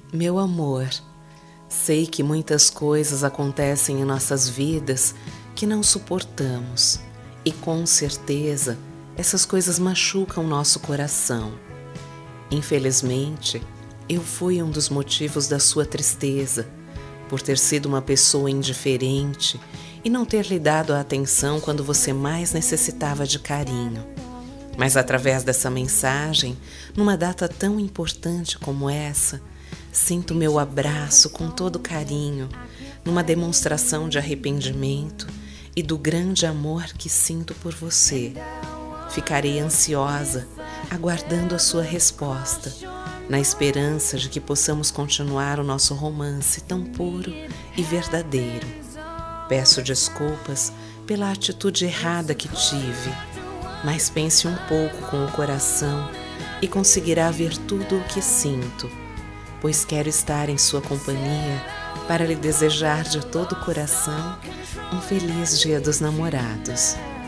Meu amor, sei que muitas coisas acontecem em nossas vidas que não suportamos e com certeza essas coisas machucam nosso coração. Infelizmente, eu fui um dos motivos da sua tristeza, por ter sido uma pessoa indiferente e não ter lhe dado a atenção quando você mais necessitava de carinho. Mas através dessa mensagem, numa data tão importante como essa, sinto meu abraço com todo carinho, numa demonstração de arrependimento e do grande amor que sinto por você. Ficarei ansiosa, aguardando a sua resposta, na esperança de que possamos continuar o nosso romance tão puro e verdadeiro. Peço desculpas pela atitude errada que tive, mas pense um pouco com o coração e conseguirá ver tudo o que sinto, pois quero estar em sua companhia para lhe desejar de todo o coração um feliz Dia dos Namorados.